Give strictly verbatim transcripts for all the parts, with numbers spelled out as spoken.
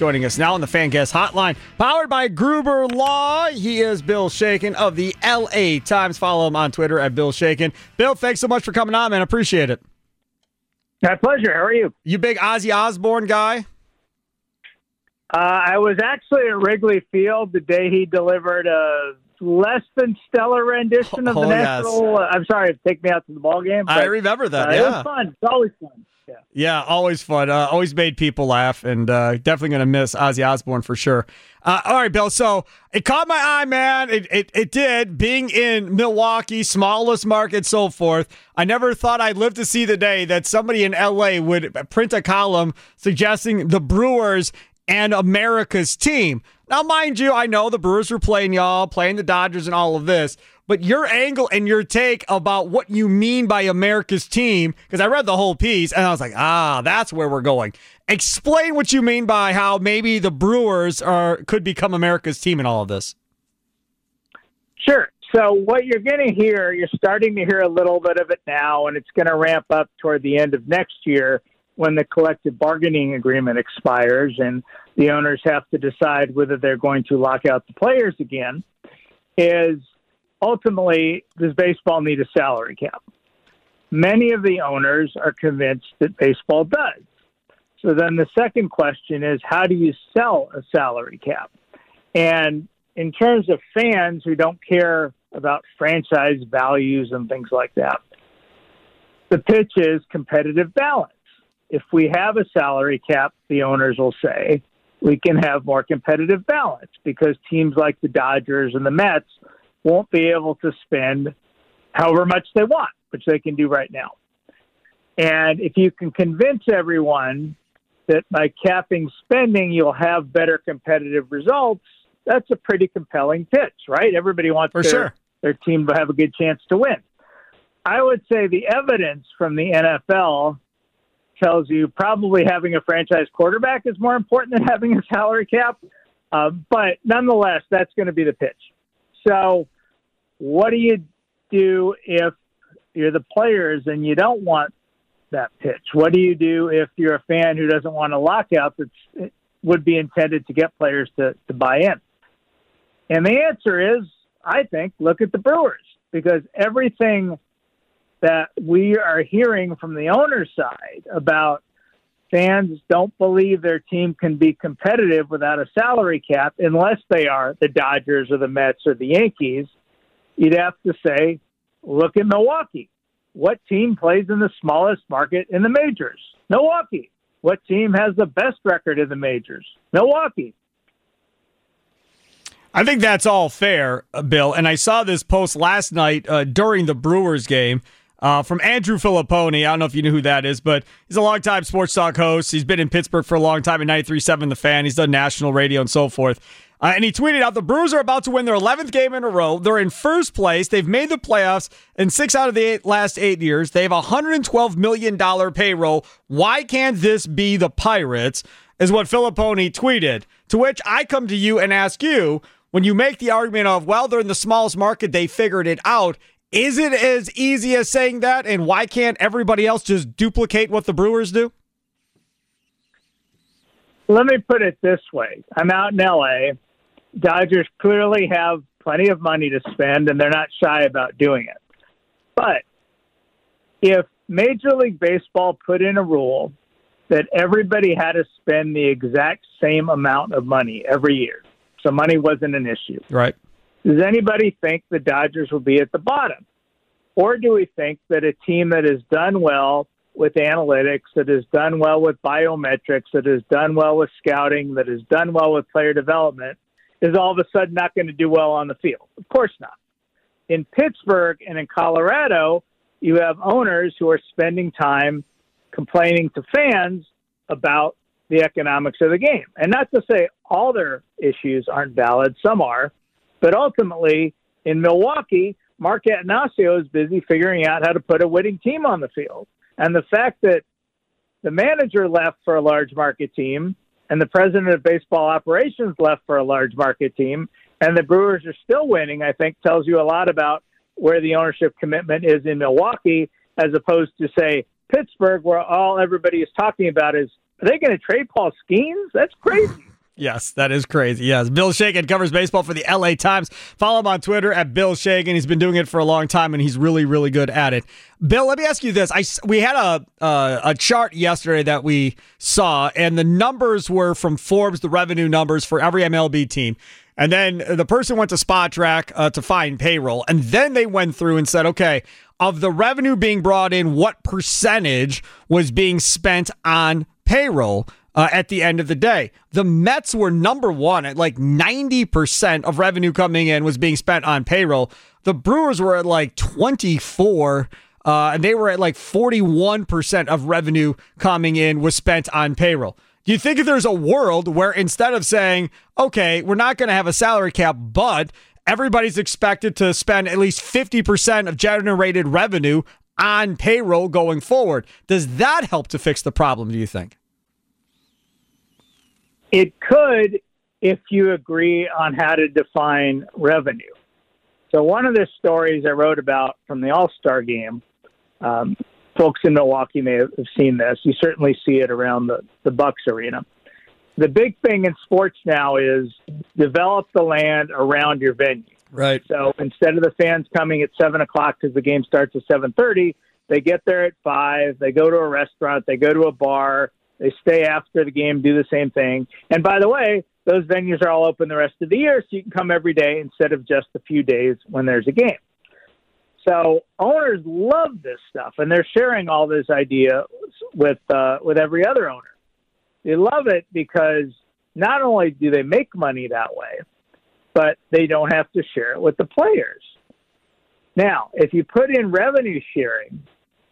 joining us now on the Fan Guest Hotline, powered by Gruber Law. He is Bill Shakin of the L A Times. Follow him on Twitter at Bill Shakin. Bill, thanks so much for coming on, man. Appreciate it. My pleasure. How are you? You big Ozzy Osbourne guy? Uh, I was actually at Wrigley Field the day he delivered a less than stellar rendition of oh, the yes. national. Uh, I'm sorry, take me out to the ball game. I remember that. Uh, yeah, it was fun. It's always fun. Yeah, yeah, always fun. Uh, always made people laugh, and uh, definitely going to miss Ozzy Osbourne for sure. Uh, all right, Bill. So it caught my eye, man. It, it it did. Being in Milwaukee, smallest market, so forth. I never thought I'd live to see the day that somebody in L A would print a column suggesting the Brewers and America's team. Now, mind you, I know the Brewers were playing y'all, playing the Dodgers and all of this, but your angle and your take about what you mean by America's team, because I read the whole piece and I was like, ah, that's where we're going. Explain what you mean by how maybe the Brewers are could become America's team in all of this. Sure. So what you're going to hear, you're starting to hear a little bit of it now, and it's going to ramp up toward the end of next year when the collective bargaining agreement expires and the owners have to decide whether they're going to lock out the players again, is ultimately, does baseball need a salary cap? Many of the owners are convinced that baseball does. So then the second question is, how do you sell a salary cap? And in terms of fans who don't care about franchise values and things like that, the pitch is competitive balance. If we have a salary cap, the owners will say, we can have more competitive balance because teams like the Dodgers and the Mets won't be able to spend however much they want, which they can do right now. And if you can convince everyone that by capping spending, you'll have better competitive results, that's a pretty compelling pitch, right? Everybody wants For their, sure. their team to have a good chance to win. I would say the evidence from the N F L tells you probably having a franchise quarterback is more important than having a salary cap. Uh, but nonetheless, that's going to be the pitch. So what do you do if you're the players and you don't want that pitch? What do you do if you're a fan who doesn't want a lockout that would be intended to get players to, to buy in? And the answer is, I think, look at the Brewers, because everything that we are hearing from the owner's side about fans don't believe their team can be competitive without a salary cap unless they are the Dodgers or the Mets or the Yankees, you'd have to say, look at Milwaukee. What team plays in the smallest market in the majors? Milwaukee. What team has the best record in the majors? Milwaukee. I think that's all fair, uh, Bill. And I saw this post last night uh, during the Brewers game uh, from Andrew Filipponi. I don't know if you knew who that is, but he's a longtime sports talk host. He's been in Pittsburgh for a long time at ninety-three point seven The Fan. He's done national radio and so forth. Uh, and he tweeted out, the Brewers are about to win their eleventh game in a row. They're in first place. They've made the playoffs in six out of the eight, last eight years. They have a one hundred twelve million dollars payroll. Why can't this be the Pirates? Is what Filipponi tweeted. To which I come to you and ask you, when you make the argument of, well, they're in the smallest market, they figured it out, is it as easy as saying that? And why can't everybody else just duplicate what the Brewers do? Let me put it this way. I'm out in L A. Dodgers clearly have plenty of money to spend, and they're not shy about doing it. But if Major League Baseball put in a rule that everybody had to spend the exact same amount of money every year, so money wasn't an issue. Right. Does anybody think the Dodgers will be at the bottom? Or do we think that a team that has done well with analytics, that has done well with biometrics, that has done well with scouting, that has done well with player development, is all of a sudden not going to do well on the field? Of course not. In Pittsburgh and in Colorado, you have owners who are spending time complaining to fans about the economics of the game. And not to say all their issues aren't valid, some are, but ultimately in Milwaukee, Mark Attanasio is busy figuring out how to put a winning team on the field. And the fact that the manager left for a large market team and the president of baseball operations left for a large market team and the Brewers are still winning, I think tells you a lot about where the ownership commitment is in Milwaukee, as opposed to, say, Pittsburgh, where all everybody is talking about is, are they going to trade Paul Skeens? That's crazy. Yes, that is crazy. Yes, Bill Shagan covers baseball for the L A Times. Follow him on Twitter at Bill Shagan. He's been doing it for a long time, and he's really, really good at it. Bill, let me ask you this. I, we had a, uh, a chart yesterday that we saw, and the numbers were from Forbes, the revenue numbers for every M L B team. And then the person went to SpotTrack uh, to find payroll, and then they went through and said, okay, of the revenue being brought in, what percentage was being spent on payroll? Uh, at the end of the day, the Mets were number one at like ninety percent of revenue coming in was being spent on payroll. The Brewers were at like twenty-four, uh, and they were at like forty-one percent of revenue coming in was spent on payroll. Do you think if there's a world where instead of saying, okay, we're not going to have a salary cap, but everybody's expected to spend at least fifty percent of generated revenue on payroll going forward, does that help to fix the problem, do you think? It could if you agree on how to define revenue. So one of the stories I wrote about from the All-Star game, um, folks in Milwaukee may have seen this. You certainly see it around the, the Bucks arena. The big thing in sports now is develop the land around your venue. Right. So instead of the fans coming at seven o'clock because the game starts at seven thirty, they get there at five, they go to a restaurant, they go to a bar, they stay after the game, do the same thing. And by the way, those venues are all open the rest of the year, so you can come every day instead of just a few days when there's a game. So owners love this stuff, and they're sharing all this idea with uh, with every other owner. They love it because not only do they make money that way, but they don't have to share it with the players. Now, if you put in revenue sharing,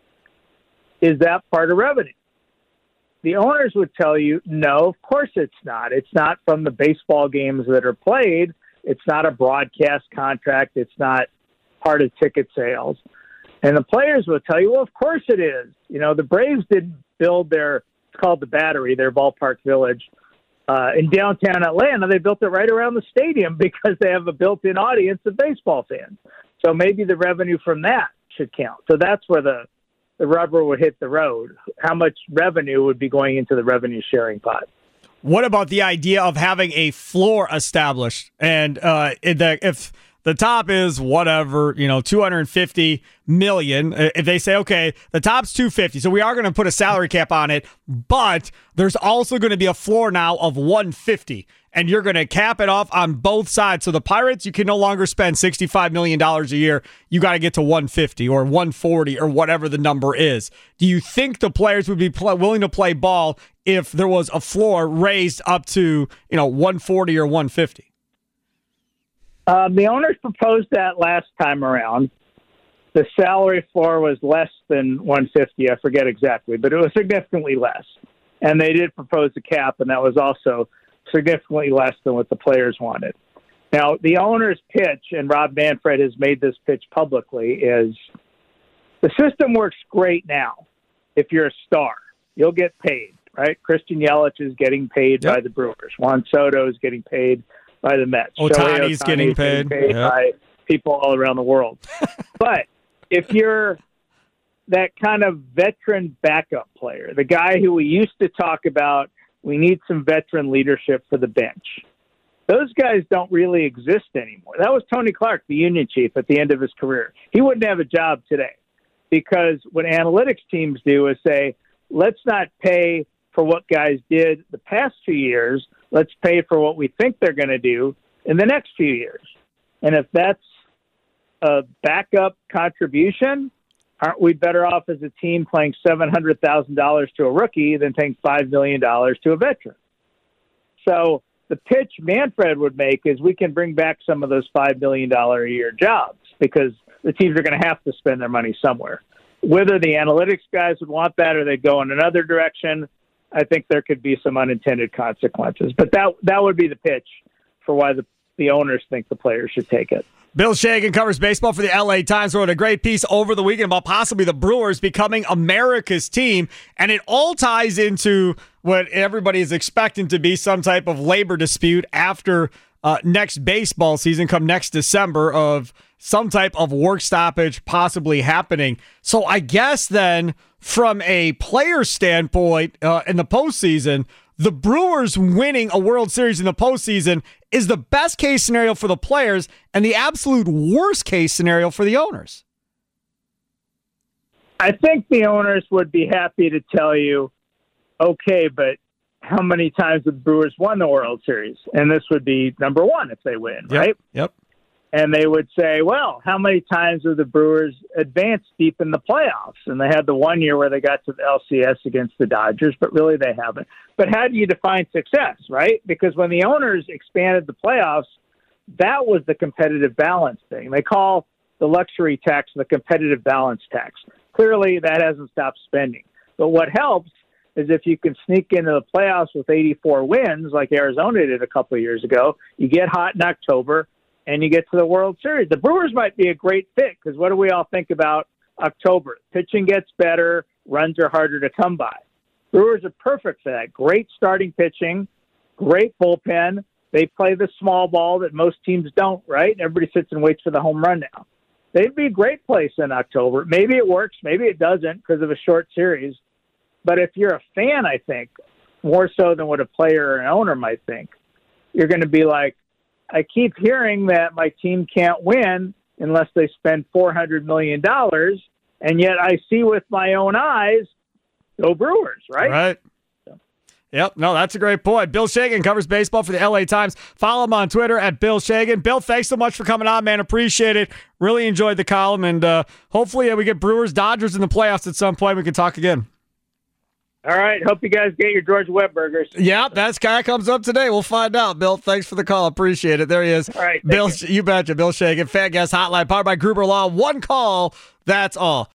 is that part of revenue? The owners would tell you, no, of course it's not. It's not from the baseball games that are played. It's not a broadcast contract. It's not part of ticket sales. And the players will tell you, well, of course it is. You know, the Braves didn't build their, it's called the Battery, their ballpark village, uh, in downtown Atlanta. They built it right around the stadium because they have a built-in audience of baseball fans. So maybe the revenue from that should count. So that's where the the rubber would hit the road. How much revenue would be going into the revenue sharing pot? What about the idea of having a floor established? And uh, if the top is whatever, you know, two hundred fifty million, if they say, okay, the top's two hundred fifty, so we are going to put a salary cap on it, but there's also going to be a floor now of one hundred fifty, and you're going to cap it off on both sides. So the Pirates, you can no longer spend sixty-five million dollars a year. You got to get to one hundred fifty or one hundred forty or whatever the number is. Do you think the players would be pl- willing to play ball if there was a floor raised up to, you know, one hundred forty or one hundred fifty? Um, the owners proposed that last time around. The salary floor was less than one hundred fifty. I forget exactly, but it was significantly less. And they did propose a cap, and that was also significantly less than what the players wanted. Now, the owner's pitch, and Rob Manfred has made this pitch publicly, is the system works great now. If you're a star, you'll get paid, right? Christian Yelich is getting paid yep. by the Brewers. Juan Soto is getting paid by the Mets. Ohtani's getting paid, getting paid yep. by people all around the world. But if you're that kind of veteran backup player, the guy who we used to talk about, we need some veteran leadership for the bench. Those guys don't really exist anymore. That was Tony Clark, the union chief, at the end of his career. He wouldn't have a job today because what analytics teams do is say, let's not pay for what guys did the past few years. Let's pay for what we think they're going to do in the next few years. And if that's a backup contribution, aren't we better off as a team playing seven hundred thousand dollars to a rookie than paying five million dollars to a veteran? So the pitch Manfred would make is we can bring back some of those five million dollars a year jobs because the teams are going to have to spend their money somewhere. Whether the analytics guys would want that or they'd go in another direction, I think there could be some unintended consequences. But that that would be the pitch for why the, the owners think the players should take it. Bill Shagan covers baseball for the L A Times. Wrote a great piece over the weekend about possibly the Brewers becoming America's team, and it all ties into what everybody is expecting to be some type of labor dispute after uh, next baseball season, come next December, of some type of work stoppage possibly happening. So I guess then, from a player standpoint uh, in the postseason, the Brewers winning a World Series in the postseason is the best case scenario for the players and the absolute worst case scenario for the owners? I think the owners would be happy to tell you, okay, but how many times have the Brewers won the World Series? And this would be number one if they win, yep, right? Yep. And they would say, well, how many times have the Brewers advanced deep in the playoffs? And they had the one year where they got to the L C S against the Dodgers, but really they haven't. But how do you define success, right? Because when the owners expanded the playoffs, that was the competitive balance thing. They call the luxury tax the competitive balance tax. Clearly, that hasn't stopped spending. But what helps is if you can sneak into the playoffs with eighty-four wins, like Arizona did a couple of years ago, you get hot in October, and you get to the World Series. The Brewers might be a great fit because what do we all think about October? Pitching gets better, runs are harder to come by. Brewers are perfect for that. Great starting pitching, great bullpen. They play the small ball that most teams don't, right? Everybody sits and waits for the home run now. They'd be a great place in October. Maybe it works, maybe it doesn't because of a short series. But if you're a fan, I think, more so than what a player or an owner might think, you're going to be like, I keep hearing that my team can't win unless they spend four hundred million dollars, and yet I see with my own eyes, go Brewers, right? Right. So. Yep. No, that's a great point. Bill Shagan covers baseball for the L A Times. Follow him on Twitter at Bill Shagan. Bill, thanks so much for coming on, man. Appreciate it. Really enjoyed the column, and uh, hopefully uh, we get Brewers, Dodgers in the playoffs at some point. We can talk again. All right. Hope you guys get your George Webb burgers. Yeah, that guy comes up today. We'll find out. Bill, thanks for the call. Appreciate it. There he is. All right. Bill, you. you betcha. Bill Shagan, Fan Guest Hotline, powered by Gruber Law. One call. That's all.